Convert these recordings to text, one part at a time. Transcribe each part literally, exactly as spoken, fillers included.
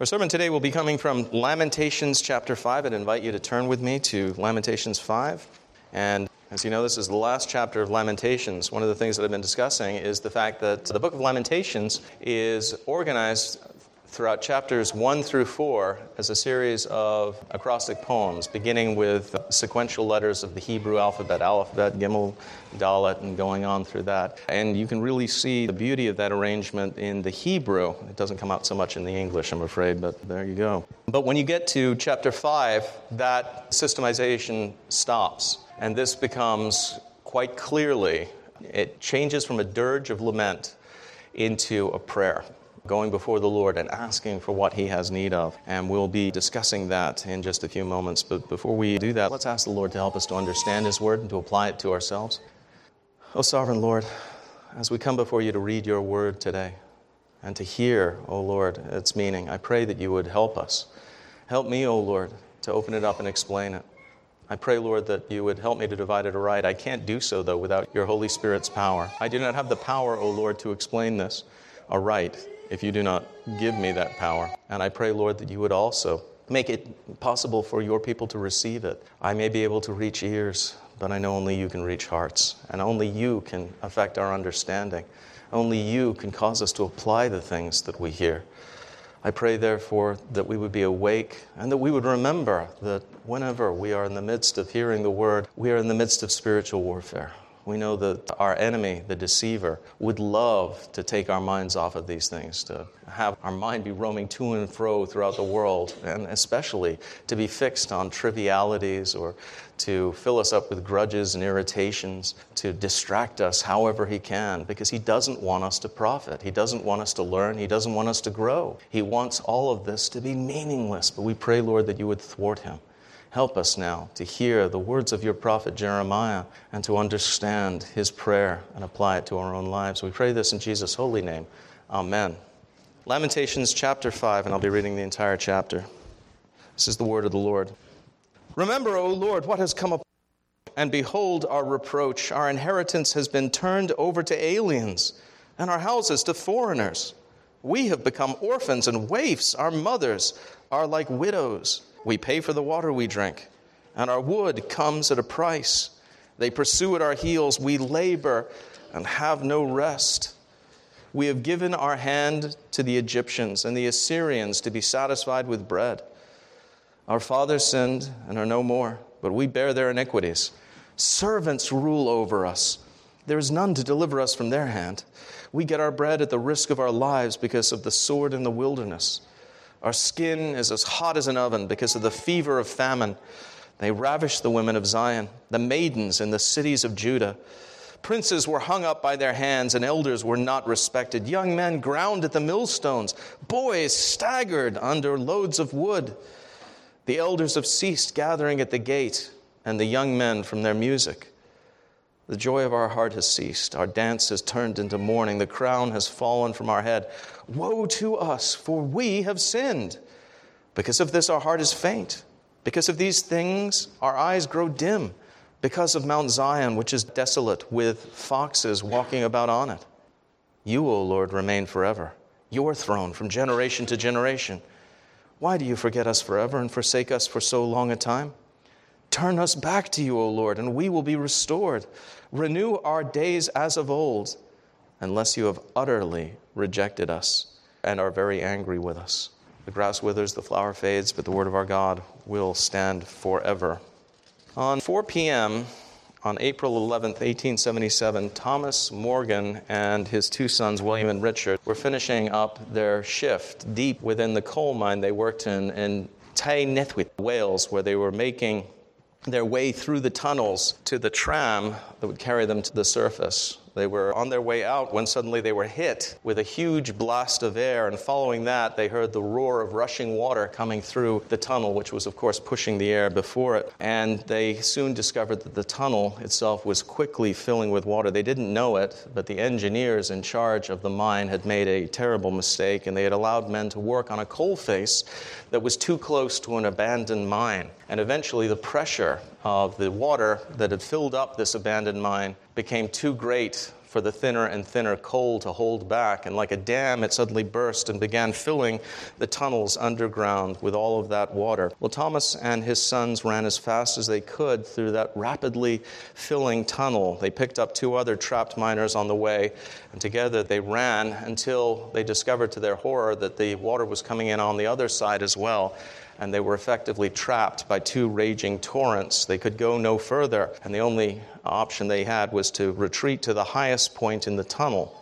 Our sermon today will be coming from Lamentations chapter five. I'd invite you to turn with me to Lamentations five. And as you know, this is the last chapter of Lamentations. One of the things that I've been discussing is the fact that the book of Lamentations is organized throughout chapters one through four as a series of acrostic poems, beginning with sequential letters of the Hebrew alphabet, alphabet, Gimel, Dalet, and going on through that. And you can really see the beauty of that arrangement in the Hebrew. It doesn't come out so much in the English, I'm afraid, but there you go. But when you get to chapter five, that systemization stops, and this becomes quite clearly, it changes from a dirge of lament into a prayer, going before the Lord and asking for what He has need of. And we'll be discussing that in just a few moments. But before we do that, let's ask the Lord to help us to understand His Word and to apply it to ourselves. Oh, Sovereign Lord, as we come before You to read Your Word today and to hear, oh Lord, its meaning, I pray that You would help us. Help me, oh Lord, to open it up and explain it. I pray, Lord, that You would help me to divide it aright. I can't do so, though, without Your Holy Spirit's power. I do not have the power, oh Lord, to explain this aright if You do not give me that power. And I pray, Lord, that You would also make it possible for Your people to receive it. I may be able to reach ears, but I know only You can reach hearts, and only You can affect our understanding. Only You can cause us to apply the things that we hear. I pray, therefore, that we would be awake and that we would remember that whenever we are in the midst of hearing the Word, we are in the midst of spiritual warfare. We know that our enemy, the deceiver, would love to take our minds off of these things, to have our mind be roaming to and fro throughout the world, and especially to be fixed on trivialities or to fill us up with grudges and irritations, to distract us however he can, because he doesn't want us to profit. He doesn't want us to learn. He doesn't want us to grow. He wants all of this to be meaningless. But we pray, Lord, that You would thwart him. Help us now to hear the words of Your prophet Jeremiah and to understand his prayer and apply it to our own lives. We pray this in Jesus' holy name. Amen. Lamentations chapter five, and I'll be reading the entire chapter. This is the word of the Lord. Remember, O Lord, what has come upon us, and behold our reproach. Our inheritance has been turned over to aliens, and our houses to foreigners. We have become orphans and waifs. Our mothers are like widows. We pay for the water we drink, and our wood comes at a price. They pursue at our heels. We labor and have no rest. We have given our hand to the Egyptians and the Assyrians to be satisfied with bread. Our fathers sinned and are no more, but we bear their iniquities. Servants rule over us. There is none to deliver us from their hand. We get our bread at the risk of our lives because of the sword in the wilderness. Our skin is as hot as an oven because of the fever of famine. They ravish the women of Zion, the maidens in the cities of Judah. Princes were hung up by their hands, and elders were not respected. Young men ground at the millstones. Boys staggered under loads of wood. The elders have ceased gathering at the gate, and the young men from their music. The joy of our heart has ceased. Our dance has turned into mourning. The crown has fallen from our head. Woe to us, for we have sinned. Because of this, our heart is faint. Because of these things, our eyes grow dim. Because of Mount Zion, which is desolate, with foxes walking about on it. You, O Lord, remain forever. Your throne from generation to generation. Why do you forget us forever and forsake us for so long a time? Turn us back to You, O Lord, and we will be restored. Renew our days as of old, unless You have utterly rejected us and are very angry with us. The grass withers, the flower fades, but the word of our God will stand forever. On four p.m. on April eleventh, eighteen seventy-seven, Thomas Morgan and his two sons, William and Richard, were finishing up their shift deep within the coal mine they worked in in Tai Nethwit, Wales, where they were making their way through the tunnels to the tram that would carry them to the surface. They were on their way out when suddenly they were hit with a huge blast of air, and following that, they heard the roar of rushing water coming through the tunnel, which was, of course, pushing the air before it. And they soon discovered that the tunnel itself was quickly filling with water. They didn't know it, but the engineers in charge of the mine had made a terrible mistake, and they had allowed men to work on a coal face that was too close to an abandoned mine. And eventually, the pressure of the water that had filled up this abandoned mine became too great for the thinner and thinner coal to hold back. And like a dam, it suddenly burst and began filling the tunnels underground with all of that water. Well, Thomas and his sons ran as fast as they could through that rapidly filling tunnel. They picked up two other trapped miners on the way, and together they ran until they discovered to their horror that the water was coming in on the other side as well. And they were effectively trapped by two raging torrents. They could go no further, and the only option they had was to retreat to the highest point in the tunnel.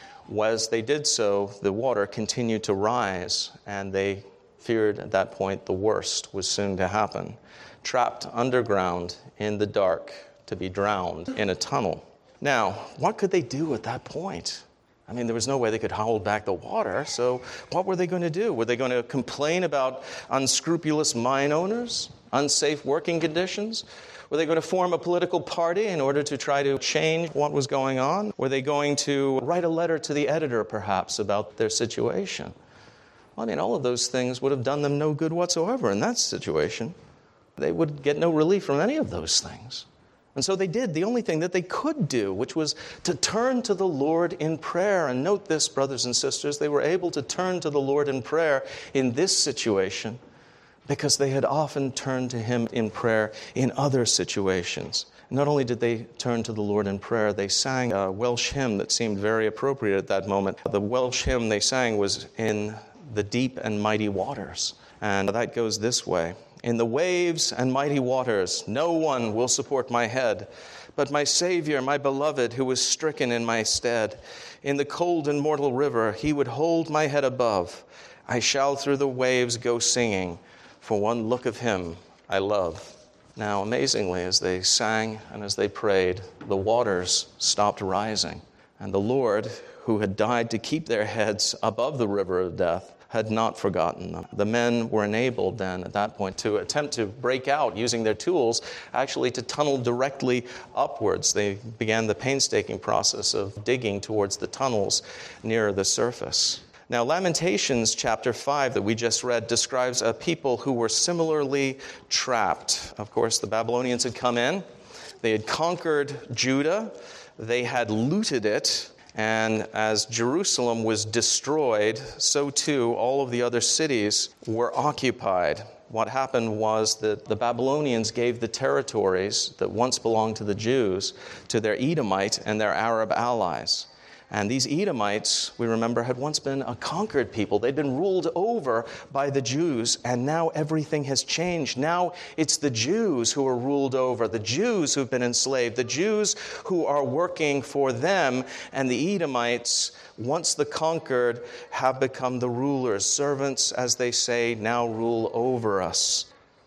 As they did so, the water continued to rise, and they feared at that point the worst was soon to happen. Trapped underground in the dark to be drowned in a tunnel. Now, what could they do at that point? I mean, there was no way they could hold back the water, so what were they going to do? Were they going to complain about unscrupulous mine owners, unsafe working conditions? Were they going to form a political party in order to try to change what was going on? Were they going to write a letter to the editor, perhaps, about their situation? Well, I mean, all of those things would have done them no good whatsoever in that situation. They would get no relief from any of those things. And so they did the only thing that they could do, which was to turn to the Lord in prayer. And note this, brothers and sisters, they were able to turn to the Lord in prayer in this situation because they had often turned to Him in prayer in other situations. Not only did they turn to the Lord in prayer, they sang a Welsh hymn that seemed very appropriate at that moment. The Welsh hymn they sang was "In the Deep and Mighty Waters." And that goes this way. In the waves and mighty waters, no one will support my head, but my Savior, my beloved, who was stricken in my stead. In the cold and mortal river, He would hold my head above. I shall through the waves go singing, for one look of Him I love. Now, amazingly, as they sang and as they prayed, the waters stopped rising. And the Lord, who had died to keep their heads above the river of death, had not forgotten them. The men were enabled then at that point to attempt to break out using their tools, actually to tunnel directly upwards. They began the painstaking process of digging towards the tunnels nearer the surface. Now, Lamentations chapter five that we just read describes a people who were similarly trapped. Of course, the Babylonians had come in. They had conquered Judah. They had looted it. And as Jerusalem was destroyed, so too all of the other cities were occupied. What happened was that the Babylonians gave the territories that once belonged to the Jews to their Edomite and their Arab allies. And these Edomites, we remember, had once been a conquered people. They'd been ruled over by the Jews, and now everything has changed. Now it's the Jews who are ruled over, the Jews who've been enslaved, the Jews who are working for them, and the Edomites, once the conquered, have become the rulers. Servants, as they say, now rule over us.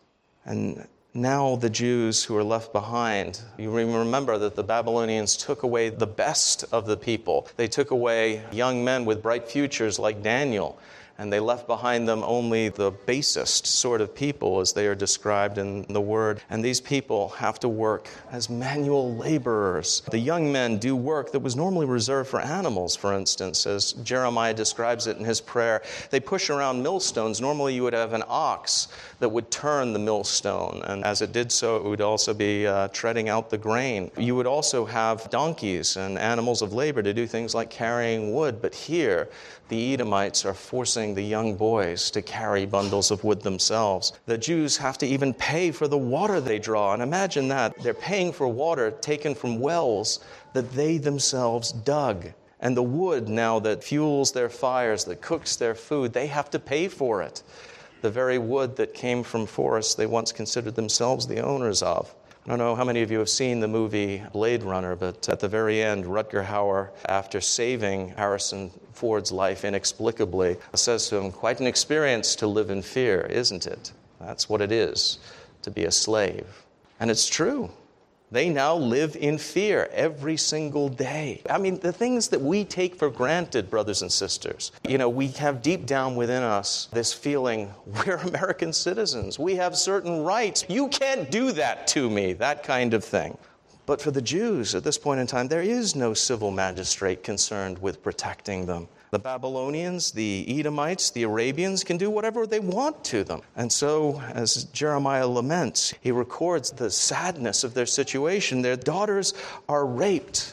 And now the Jews who are left behind, you remember that the Babylonians took away the best of the people. They took away young men with bright futures like Daniel, and they left behind them only the basest sort of people as they are described in the Word. And these people have to work as manual laborers. The young men do work that was normally reserved for animals, for instance, as Jeremiah describes it in his prayer. They push around millstones. Normally you would have an ox that would turn the millstone, and as it did so, it would also be uh, treading out the grain. You would also have donkeys and animals of labor to do things like carrying wood, but here the Edomites are forcing the young boys to carry bundles of wood themselves. The Jews have to even pay for the water they draw, and imagine that. They're paying for water taken from wells that they themselves dug. And the wood now that fuels their fires, that cooks their food, they have to pay for it. The very wood that came from forests they once considered themselves the owners of. I don't know how many of you have seen the movie Blade Runner, but at the very end, Rutger Hauer, after saving Harrison Ford's life inexplicably, says to him, "Quite an experience to live in fear, isn't it?" That's what it is, to be a slave. And it's true. They now live in fear every single day. I mean, the things that we take for granted, brothers and sisters, you know, we have deep down within us this feeling, we're American citizens. We have certain rights. You can't do that to me, that kind of thing. But for the Jews at this point in time, there is no civil magistrate concerned with protecting them. The Babylonians, the Edomites, the Arabians can do whatever they want to them. And so, as Jeremiah laments, he records the sadness of their situation. Their daughters are raped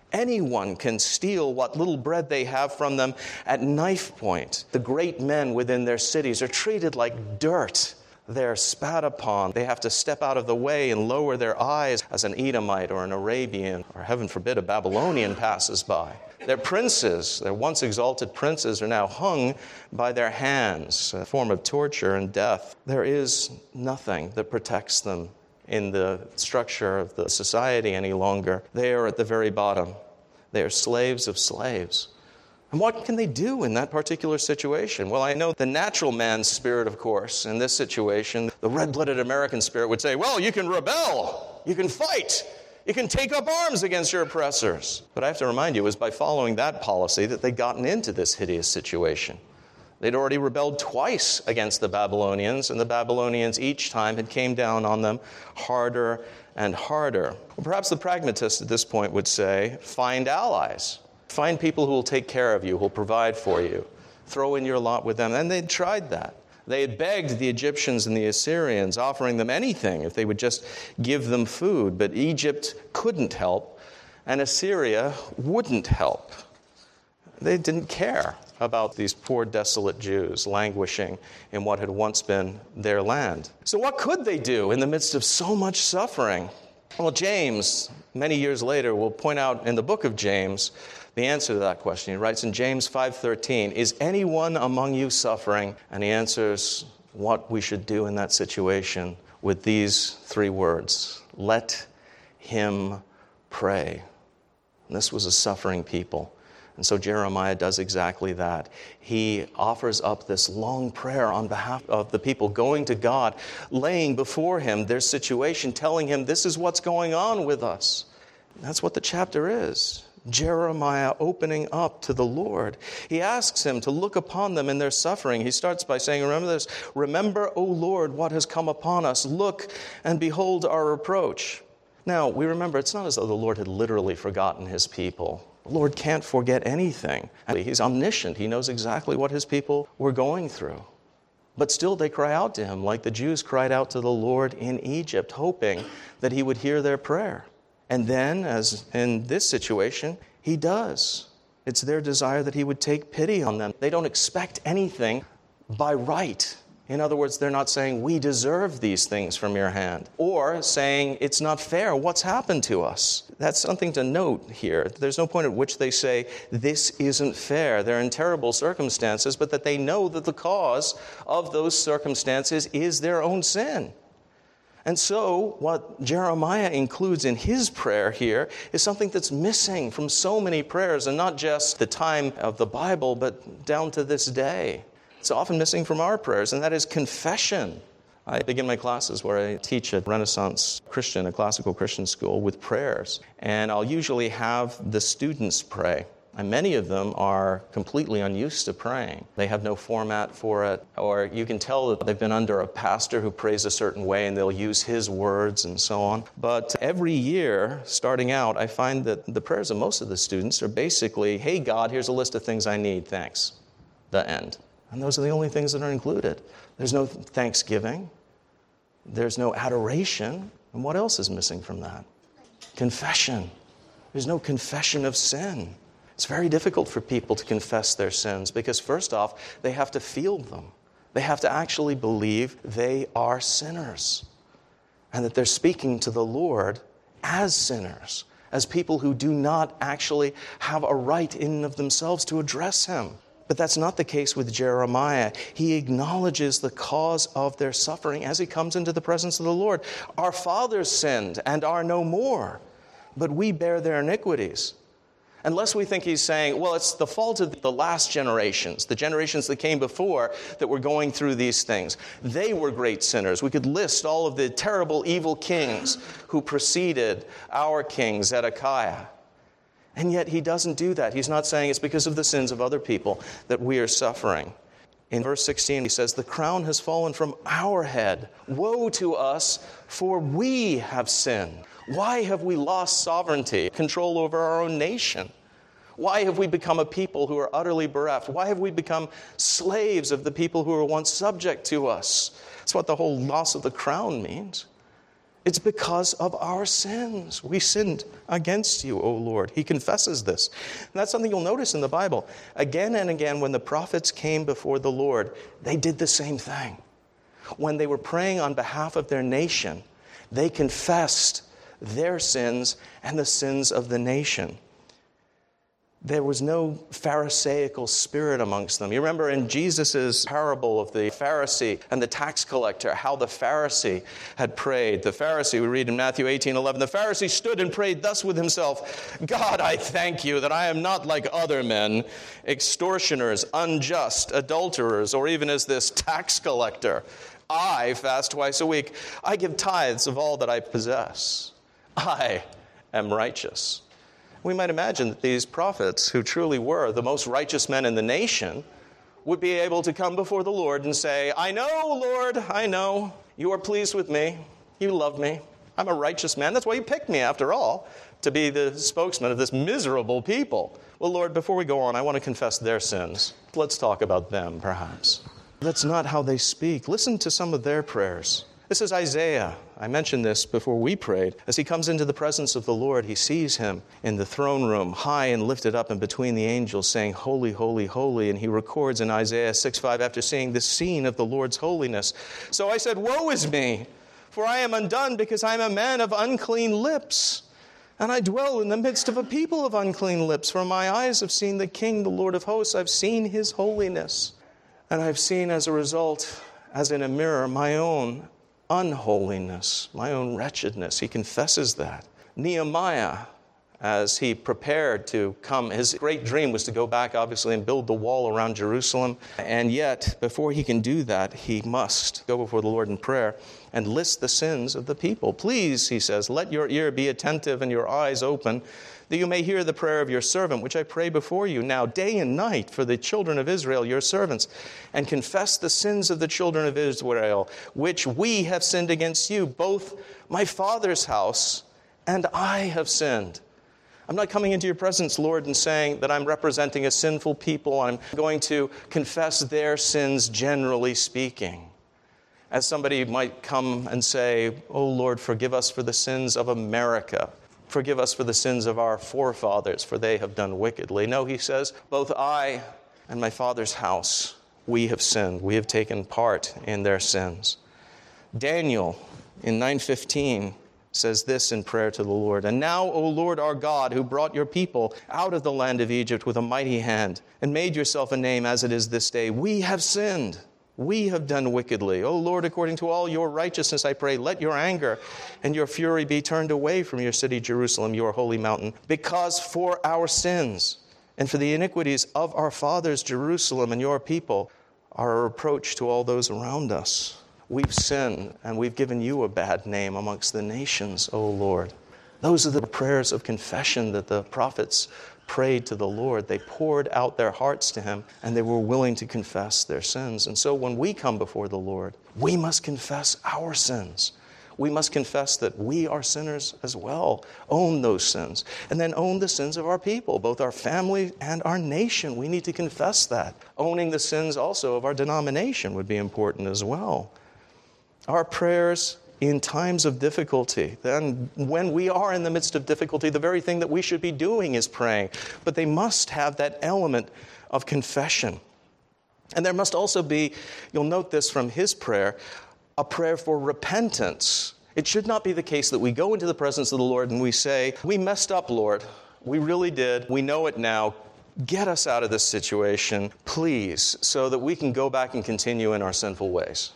Anyone can steal what little bread they have from them at knife point. The great men within their cities are treated like dirt. They're spat upon. They have to step out of the way and lower their eyes as an Edomite or an Arabian, or heaven forbid, a Babylonian passes by. Their princes, their once exalted princes, are now hung by their hands, a form of torture and death. There is nothing that protects them in the structure of the society any longer. They are at the very bottom. They are slaves of slaves. And what can they do in that particular situation? Well, I know the natural man's spirit, of course, in this situation, the red-blooded American spirit would say, well, you can rebel, you can fight, you can take up arms against your oppressors. But I have to remind you, it was by following that policy that they'd gotten into this hideous situation. They'd already rebelled twice against the Babylonians, and the Babylonians each time had came down on them harder and harder. Well, perhaps the pragmatist at this point would say, find allies. Find people who will take care of you, who will provide for you. Throw in your lot with them. And they'd tried that. They had begged the Egyptians and the Assyrians, offering them anything if they would just give them food. But Egypt couldn't help, and Assyria wouldn't help. They didn't care about these poor, desolate Jews languishing in what had once been their land. So what could they do in the midst of so much suffering? Well, James, many years later, will point out in the book of James the answer to that question. He writes in James five thirteen, is anyone among you suffering? And he answers what we should do in that situation with these three words: let him pray. And this was a suffering people. And so Jeremiah does exactly that. He offers up this long prayer on behalf of the people, going to God, laying before him their situation, telling him this is what's going on with us. That's what the chapter is. Jeremiah opening up to the Lord. He asks him to look upon them in their suffering. He starts by saying, remember this, remember, O Lord, what has come upon us. Look and behold our reproach. Now, we remember it's not as though the Lord had literally forgotten his people. The Lord can't forget anything. He's omniscient. He knows exactly what his people were going through. But still they cry out to him like the Jews cried out to the Lord in Egypt, hoping that he would hear their prayer. And then, as in this situation, he does. It's their desire that he would take pity on them. They don't expect anything by right. In other words, they're not saying, we deserve these things from your hand, or saying, it's not fair, what's happened to us? That's something to note here. There's no point at which they say, this isn't fair. They're in terrible circumstances, but that they know that the cause of those circumstances is their own sin. And so what Jeremiah includes in his prayer here is something that's missing from so many prayers, and not just the time of the Bible, but down to this day. It's often missing from our prayers, and that is confession. I begin my classes where I teach at Renaissance Christian, a classical Christian school, with prayers. And I'll usually have the students pray. And many of them are completely unused to praying. They have no format for it, or you can tell that they've been under a pastor who prays a certain way and they'll use his words and so on. But every year, starting out, I find that the prayers of most of the students are basically, hey God, here's a list of things I need, thanks. The end. And those are the only things that are included. There's no thanksgiving. There's no adoration. And what else is missing from that? Confession. There's no confession of sin. It's very difficult for people to confess their sins because, first off, they have to feel them. They have to actually believe they are sinners and that they're speaking to the Lord as sinners, as people who do not actually have a right in and of themselves to address him. But that's not the case with Jeremiah. He acknowledges the cause of their suffering as he comes into the presence of the Lord. Our fathers sinned and are no more, but we bear their iniquities. Unless we think he's saying, well, it's the fault of the last generations, the generations that came before that were going through these things. They were great sinners. We could list all of the terrible, evil kings who preceded our king, Zedekiah. And yet he doesn't do that. He's not saying it's because of the sins of other people that we are suffering. In verse sixteen, he says, the crown has fallen from our head. Woe to us, for we have sinned. Why have we lost sovereignty, control over our own nation? Why have we become a people who are utterly bereft? Why have we become slaves of the people who were once subject to us? That's what the whole loss of the crown means. It's because of our sins. We sinned against you, O Lord. He confesses this. And that's something you'll notice in the Bible. Again and again, when the prophets came before the Lord, they did the same thing. When they were praying on behalf of their nation, they confessed their sins and the sins of the nation. There was no Pharisaical spirit amongst them. You remember in Jesus' parable of the Pharisee and the tax collector, how the Pharisee had prayed. The Pharisee, we read in Matthew eighteen eleven, the Pharisee stood and prayed thus with himself, God, I thank you that I am not like other men, extortioners, unjust, adulterers, or even as this tax collector. I fast twice a week. I give tithes of all that I possess. I am righteous. We might imagine that these prophets, who truly were the most righteous men in the nation, would be able to come before the Lord and say, I know, Lord, I know. You are pleased with me. You love me. I'm a righteous man. That's why you picked me, after all, to be the spokesman of this miserable people. Well, Lord, before we go on, I want to confess their sins. Let's talk about them, perhaps. That's not how they speak. Listen to some of their prayers. This is Isaiah. I mentioned this before we prayed. As he comes into the presence of the Lord, he sees him in the throne room, high and lifted up and between the angels, saying, Holy, holy, holy. And he records in Isaiah six five, after seeing the scene of the Lord's holiness. So I said, Woe is me, for I am undone, because I am a man of unclean lips. And I dwell in the midst of a people of unclean lips, for my eyes have seen the King, the Lord of hosts. I've seen his holiness. And I've seen as a result, as in a mirror, my own unholiness, my own wretchedness. He confesses that. Nehemiah, as he prepared to come, his great dream was to go back, obviously, and build the wall around Jerusalem. And yet, before he can do that, he must go before the Lord in prayer and list the sins of the people. Please, he says, let your ear be attentive and your eyes open, that you may hear the prayer of your servant, which I pray before you now day and night for the children of Israel, your servants, and confess the sins of the children of Israel, which we have sinned against you. Both my father's house and I have sinned. I'm not coming into your presence, Lord, and saying that I'm representing a sinful people. I'm going to confess their sins, generally speaking. As somebody might come and say, oh, Lord, forgive us for the sins of America. Forgive us for the sins of our forefathers, for they have done wickedly. No, he says, both I and my father's house, we have sinned. We have taken part in their sins. Daniel, in nine fifteen, says this in prayer to the Lord. And now, O Lord our God, who brought your people out of the land of Egypt with a mighty hand, and made yourself a name as it is this day, we have sinned. We have done wickedly. O Lord, according to all your righteousness, I pray, let your anger and your fury be turned away from your city, Jerusalem, your holy mountain, because for our sins and for the iniquities of our fathers, Jerusalem, and your people are a reproach to all those around us. We've sinned, and we've given you a bad name amongst the nations, O Lord. Those are the prayers of confession that the prophets prayed to the Lord. They poured out their hearts to him, and they were willing to confess their sins. And so when we come before the Lord, we must confess our sins. We must confess that we are sinners as well, own those sins, and then own the sins of our people, both our family and our nation. We need to confess that. Owning the sins also of our denomination would be important as well. Our prayers in times of difficulty, then when we are in the midst of difficulty, the very thing that we should be doing is praying. But they must have that element of confession. And there must also be, you'll note this from his prayer, a prayer for repentance. It should not be the case that we go into the presence of the Lord and we say, we messed up, Lord. We really did. We know it now. Get us out of this situation, please, so that we can go back and continue in our sinful ways.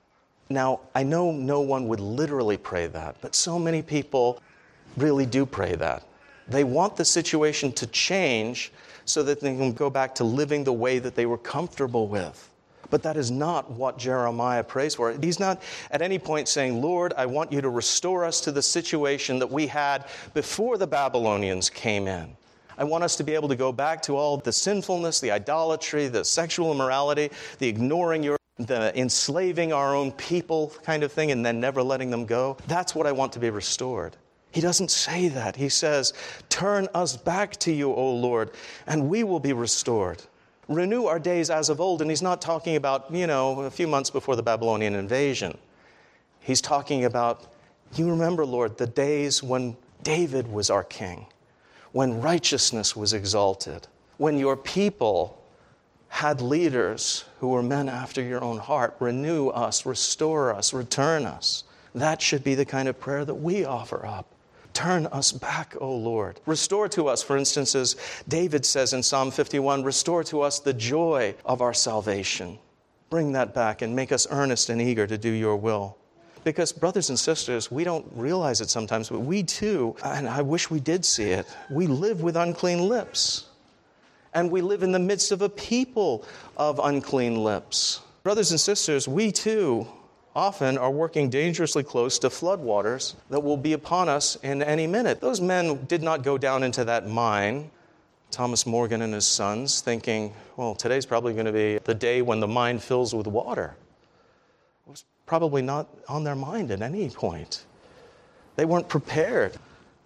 Now, I know no one would literally pray that, but so many people really do pray that. They want the situation to change so that they can go back to living the way that they were comfortable with. But that is not what Jeremiah prays for. He's not at any point saying, Lord, I want you to restore us to the situation that we had before the Babylonians came in. I want us to be able to go back to all the sinfulness, the idolatry, the sexual immorality, the ignoring your the enslaving our own people kind of thing and then never letting them go. That's what I want to be restored. He doesn't say that. He says, turn us back to you, O Lord, and we will be restored. Renew our days as of old. And he's not talking about, you know, a few months before the Babylonian invasion. He's talking about You remember, Lord, the days when David was our king, when righteousness was exalted, when your people had leaders who were men after your own heart. Renew us, restore us, return us. That should be the kind of prayer that we offer up. Turn us back, O Lord. Restore to us, for instance, as David says in Psalm fifty-one, restore to us the joy of our salvation. Bring that back and make us earnest and eager to do your will. Because, brothers and sisters, we don't realize it sometimes, but we too, and I wish we did see it, we live with unclean lips. And we live in the midst of a people of unclean lips. Brothers and sisters, we too often are working dangerously close to floodwaters that will be upon us in any minute. Those men did not go down into that mine, Thomas Morgan and his sons, thinking, well, today's probably going to be the day when the mine fills with water. It was probably not on their mind at any point. They weren't prepared.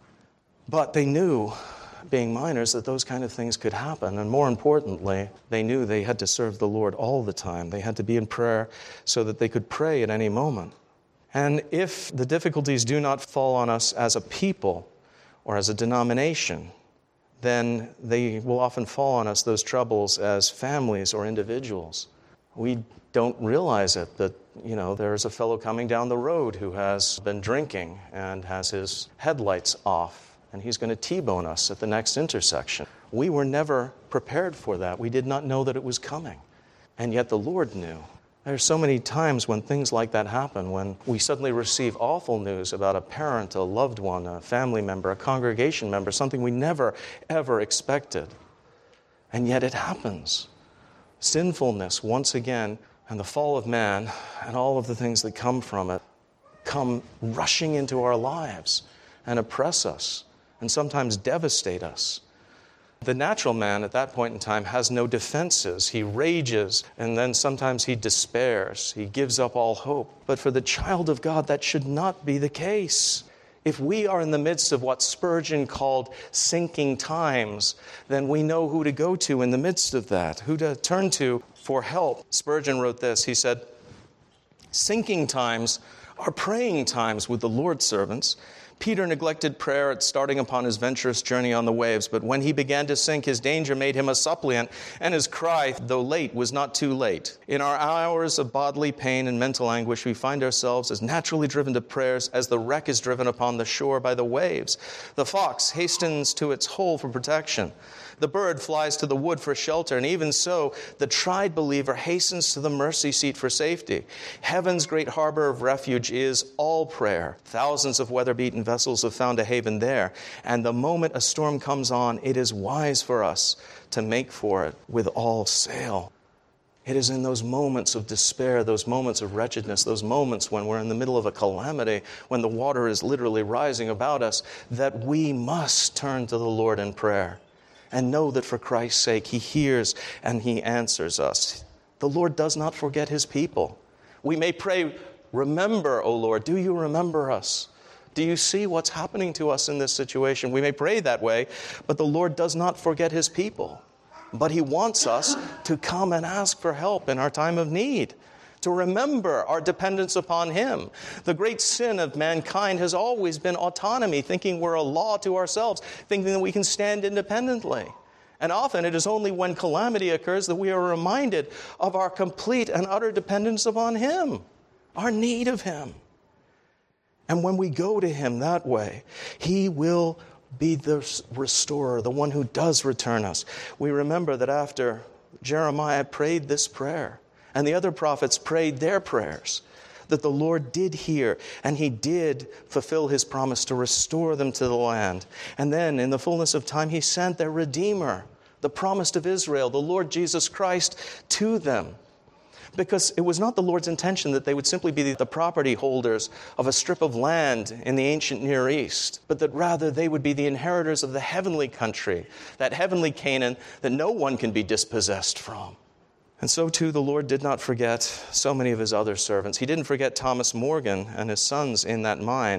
But they knew, being miners, that those kind of things could happen. And more importantly, they knew they had to serve the Lord all the time. They had to be in prayer so that they could pray at any moment. And if the difficulties do not fall on us as a people or as a denomination, then they will often fall on us, those troubles, as families or individuals. We don't realize it, that, you know, there's a fellow coming down the road who has been drinking and has his headlights off, and he's going to T-bone us at the next intersection. We were never prepared for that. We did not know that it was coming, and yet the Lord knew. There's so many times when things like that happen, when we suddenly receive awful news about a parent, a loved one, a family member, a congregation member, something we never, ever expected. And yet it happens. Sinfulness, once again, and the fall of man, and all of the things that come from it, come rushing into our lives and oppress us, and sometimes devastate us. The natural man at that point in time has no defenses. He rages, and then sometimes he despairs. He gives up all hope. But for the child of God, that should not be the case. If we are in the midst of what Spurgeon called sinking times, then we know who to go to in the midst of that, who to turn to for help. Spurgeon wrote this. He said, "Sinking times are praying times with the Lord's servants. Peter neglected prayer at starting upon his venturous journey on the waves, but when he began to sink, his danger made him a suppliant, and his cry, though late, was not too late. In our hours of bodily pain and mental anguish, we find ourselves as naturally driven to prayers as the wreck is driven upon the shore by the waves. The fox hastens to its hole for protection. The bird flies to the wood for shelter, and even so, the tried believer hastens to the mercy seat for safety. Heaven's great harbor of refuge is all prayer. Thousands of weather-beaten vessels have found a haven there, and the moment a storm comes on, it is wise for us to make for it with all sail." It is in those moments of despair, those moments of wretchedness, those moments when we're in the middle of a calamity, when the water is literally rising about us, that we must turn to the Lord in prayer and know that for Christ's sake, He hears and He answers us. The Lord does not forget His people. We may pray, "Remember, O Lord, do you remember us? Do you see what's happening to us in this situation?" We may pray that way, but the Lord does not forget His people. But He wants us to come and ask for help in our time of need, to remember our dependence upon Him. The great sin of mankind has always been autonomy, thinking we're a law to ourselves, thinking that we can stand independently. And often it is only when calamity occurs that we are reminded of our complete and utter dependence upon Him, our need of Him. And when we go to Him that way, He will be the restorer, the one who does return us. We remember that after Jeremiah prayed this prayer, and the other prophets prayed their prayers, that the Lord did hear, and He did fulfill His promise to restore them to the land. And then, in the fullness of time, He sent their Redeemer, the promised of Israel, the Lord Jesus Christ, to them. Because it was not the Lord's intention that they would simply be the property holders of a strip of land in the ancient Near East, but that rather they would be the inheritors of the heavenly country, that heavenly Canaan that no one can be dispossessed from. And so, too, the Lord did not forget so many of His other servants. He didn't forget Thomas Morgan and his sons in that mine.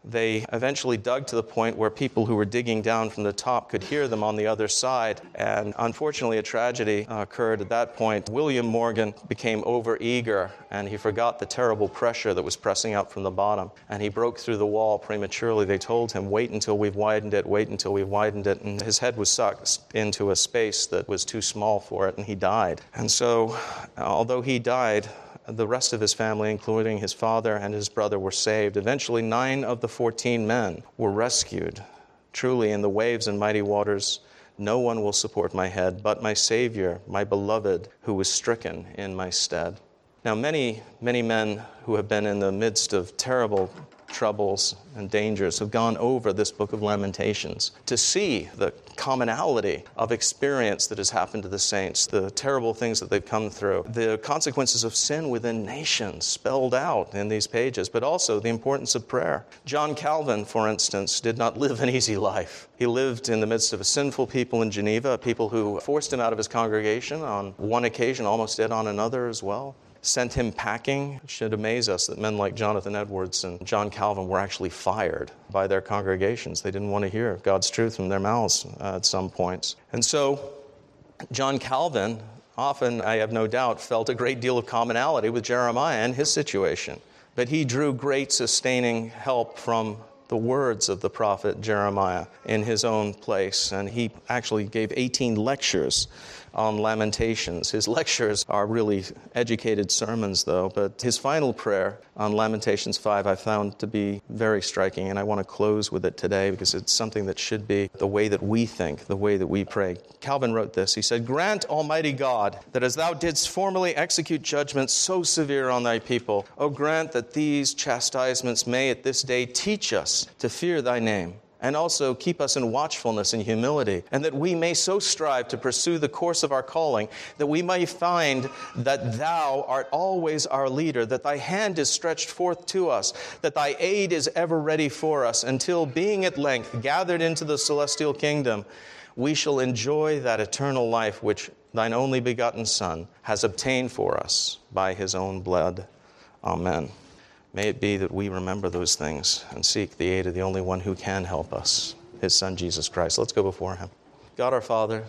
They eventually dug to the point where people who were digging down from the top could hear them on the other side. And unfortunately, a tragedy occurred at that point. William Morgan became overeager, and he forgot the terrible pressure that was pressing up from the bottom. And he broke through the wall prematurely. They told him, wait until we've widened it, wait until we've widened it. And his head was sucked into a space that was too small for it, and he died. And so, although he died, the rest of his family, including his father and his brother, were saved. Eventually, nine of the fourteen men were rescued. Truly, in the waves and mighty waters, no one will support my head, but my Savior, my beloved, who was stricken in my stead. Now, many, many men who have been in the midst of terrible troubles and dangers have gone over this book of Lamentations to see the commonality of experience that has happened to the saints, the terrible things that they've come through, the consequences of sin within nations spelled out in these pages, but also the importance of prayer. John Calvin, for instance, did not live an easy life. He lived in the midst of a sinful people in Geneva, people who forced him out of his congregation on one occasion, almost did on another as well. Sent him packing. It should amaze us that men like Jonathan Edwards and John Calvin were actually fired by their congregations. They didn't want to hear God's truth from their mouths uh, at some points. And so John Calvin often, I have no doubt, felt a great deal of commonality with Jeremiah and his situation. But he drew great sustaining help from the words of the prophet Jeremiah in his own place. And he actually gave eighteen lectures on Lamentations. His lectures are really educated sermons, though, but his final prayer on Lamentations five I found to be very striking, and I want to close with it today because it's something that should be the way that we think, the way that we pray. Calvin wrote this. He said, "Grant, Almighty God, that as thou didst formerly execute judgments so severe on thy people, O grant that these chastisements may at this day teach us to fear thy name, and also keep us in watchfulness and humility, and that we may so strive to pursue the course of our calling, that we may find that thou art always our leader, that thy hand is stretched forth to us, that thy aid is ever ready for us, until being at length gathered into the celestial kingdom, we shall enjoy that eternal life which thine only begotten Son has obtained for us by his own blood. Amen." May it be that we remember those things and seek the aid of the only one who can help us, his Son, Jesus Christ. Let's go before him. God our Father,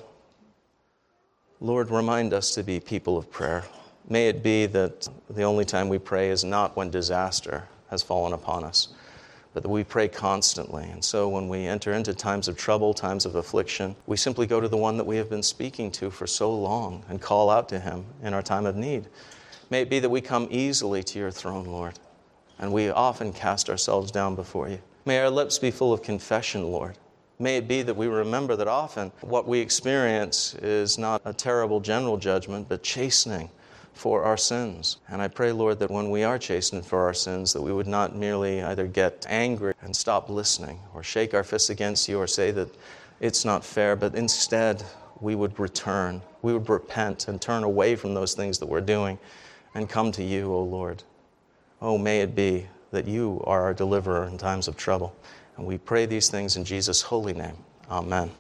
Lord, remind us to be people of prayer. May it be that the only time we pray is not when disaster has fallen upon us, but that we pray constantly. And so when we enter into times of trouble, times of affliction, we simply go to the one that we have been speaking to for so long and call out to him in our time of need. May it be that we come easily to your throne, Lord, and we often cast ourselves down before you. May our lips be full of confession, Lord. May it be that we remember that often what we experience is not a terrible general judgment, but chastening for our sins. And I pray, Lord, that when we are chastened for our sins, that we would not merely either get angry and stop listening, or shake our fists against you, or say that it's not fair, but instead we would return. We would repent and turn away from those things that we're doing and come to you, O Lord. Oh, may it be that you are our deliverer in times of trouble. And we pray these things in Jesus' holy name. Amen.